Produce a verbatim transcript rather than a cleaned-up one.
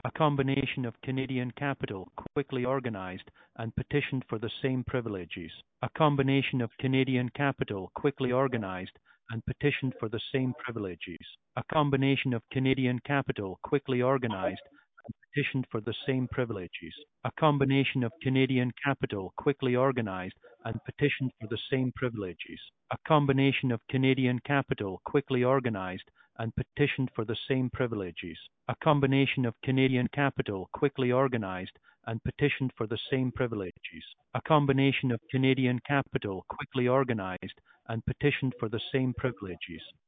A combination of Canadian capital quickly organized and petitioned for the same privileges. A combination of Canadian capital quickly organized and petitioned for the same privileges. A combination of Canadian capital quickly organized and petitioned for the same privileges. A combination of Canadian capital quickly organized and petitioned for the same privileges. A combination of Canadian capital quickly organized and petitioned for the same privileges. A combination of Canadian capital quickly organized and petitioned for the same privileges. A combination of Canadian capital quickly organized and petitioned for the same privileges.